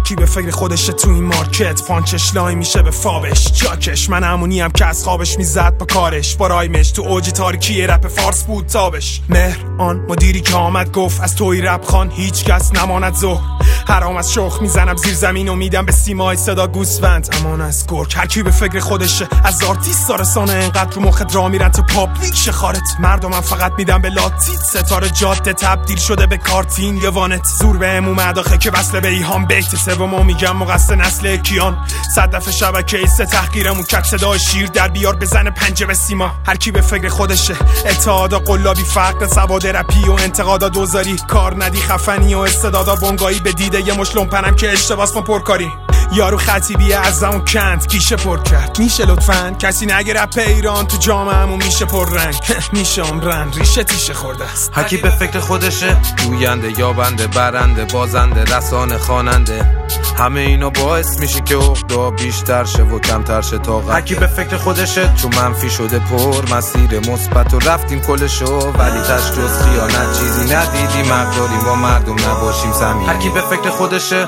کی به فکر خودشه تو این مارکت پانچش لای میشه به فابش جاکش. من همونیم که از خوابش میزد با کارش با رایمش تو اوجی تاریکی رپ فارس بود تابش. مهر آن مدیری که آمد گفت از توی رپ خان هیچ کس نماند ظهر. حرام از شخ میزنم زیر زمین و میدم به سیمای صدا گوسفند امان از گرگ. هر کی به فکر خودشه از آرتیست رسانه انقدر رو مخت را میرن تو پابلیک شخارت. مردمم فقط میدم به لاتیت ستاره جاده تبدیل شده به کارتین یا وانت. زور بهم اومد آخه که وصله به ایهام بیت سومو میگم مقص نسل کیان. صدف شبکه سه تحقیرمون کت صدای شیر در بیار بزنه پنجه به سیما. هر کی به فکر خودشه اتحادا قلابی فقر سواد رپی و انتقادا دوزاری کار ندی خفنی و استعدادا بنگایی به دیده یه مش لومپنم که اشتباس ما پرکاری. یارو خطیبیه از اون کند کیشه پر کرد میشه لطفاً کسی نگه رپ ایران تو جامعه‌مون میشه پر رنگ میشه عمرن ریشه تیشه خورده است. هر کی به فکر خودشه گوینده یابنده برنده بازنده رسانه خواننده همه اینا باعث میشه که عقدا بیشتر شه و کمتر شه طاقت. هر کی به فکر خودشه چون منفی شده پر مسیر مثبت و رفتیم کلشو ولی تاش جز خیانت چیزی ندیدیم مقداریم با مردم نباشیم صمیمی. هر کی به فکر خودشه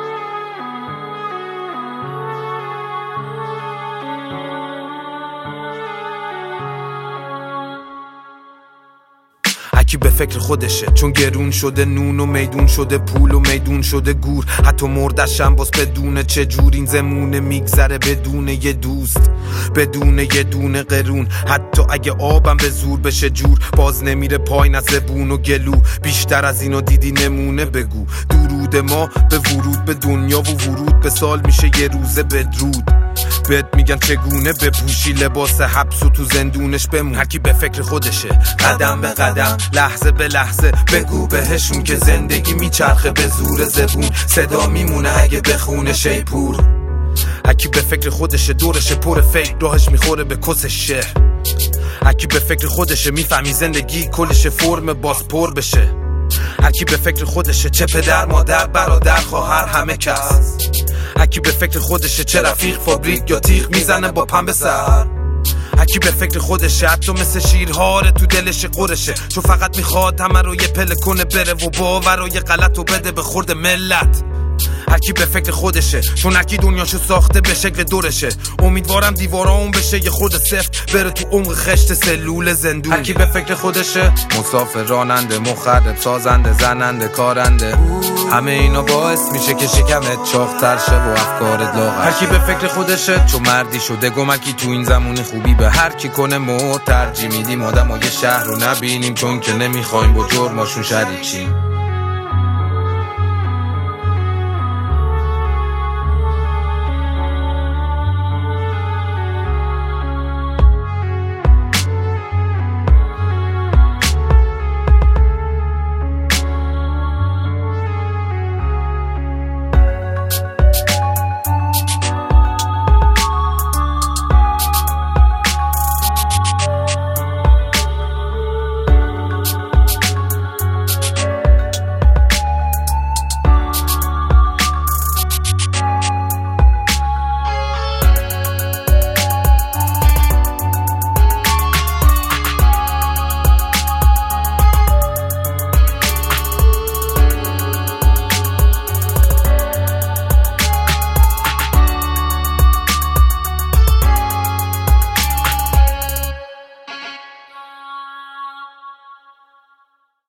کی به فکر خودشه چون گرون شده نون و میدون شده پول و میدون شده گور. حتی مردشم باز بدونه چه جور این زمونه میگذره بدون یه دوست بدون یه دونه قرون. حتی اگه آبم به زور بشه جور باز نمیره پایین از زبون و گلو. بیشتر از اینو دیدی نمونه بگو. درود ما به ورود به دنیا و ورود به سال میشه یه روزه بدرود. بهت میگن چگونه بپوشی لباس حبس و تو زندونش بمون. هر کی به فکر خودشه قدم به قدم لحظه به لحظه بگو بهشون که زندگی میچرخه به زور زبون. صدا میمونه اگه بخونه شیپور. هر کی به فکر خودشه دورش پر فکر راهش میخوره به کس شهر. هر کی به فکر خودشه میفهمی زندگی کلش فرم باز پر بشه. هر کی به فکر خودشه چه پدر مادر برادر خواهر همه کس. هر کی به فکر خودشه چه رفیق فابریک یا تیغ میزنه با پنبه سر. هر کی به فکر خودشه حتی مثل شیرهاره تو دلش قرشه چون فقط میخواد همه رو یه پله کنه بره و باور رو یه غلط و بده به خورد ملت. هر کی به فکر خودشه چون هر کی دنیاشو ساخته به شکل دورشه. امیدوارم دیوارا اون بشه یه خورده سفت بره تو عمق خشت سلول زندون. هر کی به فکر خودشه مسافر راننده مخرب سازنده زننده کارنده همه اینا باعث میشه که شکمت چاق‌تر شه و افکارت لاغر. هر کی به فکر خودشه چون مردی شده گمکی تو این زمون خوبی به هر کی کنه ما ترجیح میدیم آدمای شهر رو نبینیم چون که نمیخوایم با جرماشون شریک شیم.